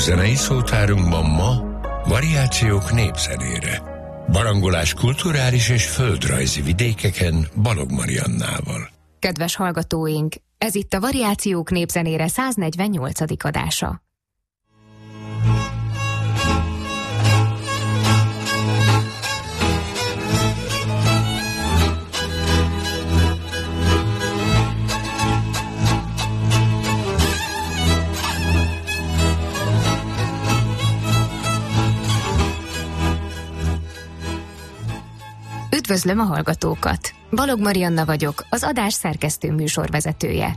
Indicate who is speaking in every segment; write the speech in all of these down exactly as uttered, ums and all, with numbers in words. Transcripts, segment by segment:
Speaker 1: Zenei szótárunkban ma variációk népzenére. Barangolás kulturális és földrajzi vidékeken Balogh Mariannával.
Speaker 2: Kedves hallgatóink, ez itt a Variációk népzenére száznegyvennyolcadik adása. Üdvözlöm a hallgatókat! Balogh Marianna vagyok, az adás szerkesztő műsorvezetője.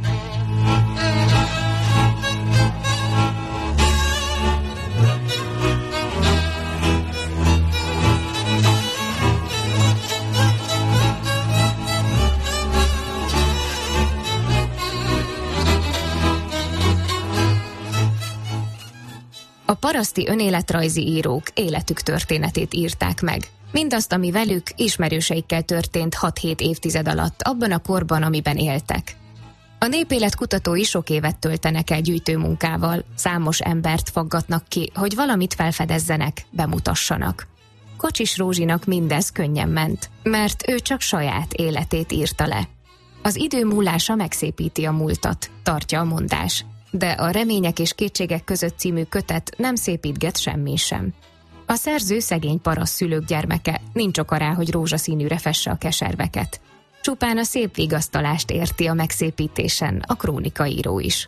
Speaker 2: A paraszti önéletrajzi írók életük történetét írták meg. Mindazt, ami velük, ismerőseikkel történt hat-hét évtized alatt, abban a korban, amiben éltek. A népélet kutatói sok évet töltenek el gyűjtőmunkával, számos embert faggatnak ki, hogy valamit felfedezzenek, bemutassanak. Kocsis Rózsinak mindez könnyen ment, mert ő csak saját életét írta le. Az idő múlása megszépíti a múltat, tartja a mondás, de a Remények és kétségek között című kötet nem szépítget semmi sem. A szerző szegény paraszt szülők gyermeke, nincs oka rá, hogy rózsaszínűre fesse a keserveket. Csupán a szép vigasztalást érti a megszépítésen a krónikaíró is.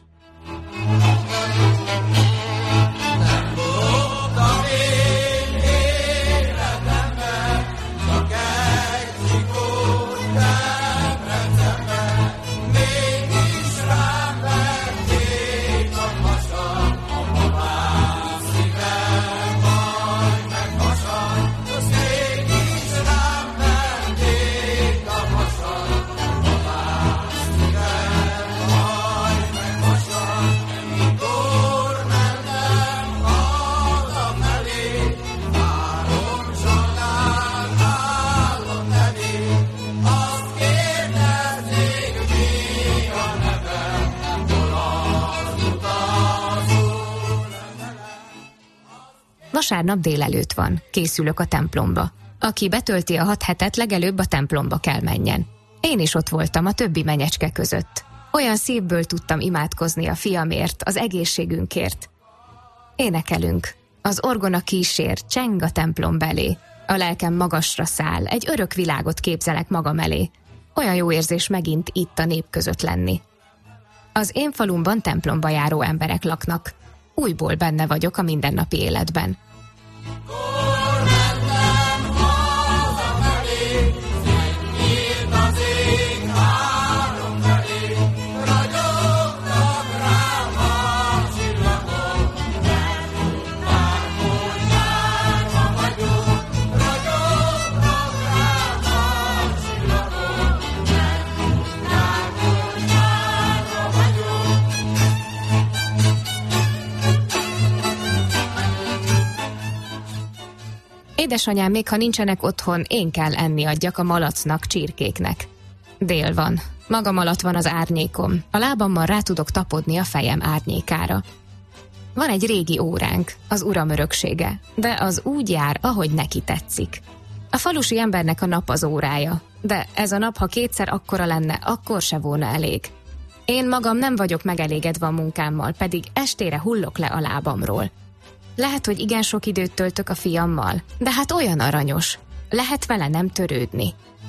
Speaker 2: Vasárnap délelőtt van, készülök a templomba. Aki betölti a hat hetet, legelőbb a templomba kell menjen. Én is ott voltam a többi menyecske között. Olyan szívből tudtam imádkozni a fiamért, az egészségünkért. Énekelünk. Az orgona kísér, cseng a templom belé. A lelkem magasra száll, egy örök világot képzelek magam elé. Olyan jó érzés megint itt a nép között lenni. Az én falumban templomba járó emberek laknak. Újból benne vagyok a mindennapi életben. Édesanyám, még ha nincsenek otthon, én kell enni adjak a malacnak, csirkéknek. Dél van. Magam alatt van az árnyékom. A lábammal rá tudok tapodni a fejem árnyékára. Van egy régi óránk, az uram öröksége, de az úgy jár, ahogy neki tetszik. A falusi embernek a nap az órája, de ez a nap, ha kétszer akkora lenne, akkor se volna elég. Én magam nem vagyok megelégedve a munkámmal, pedig estére hullok le a lábamról. Lehet, hogy igen sok időt töltök a fiammal, de hát olyan aranyos. Lehet vele nem törődni.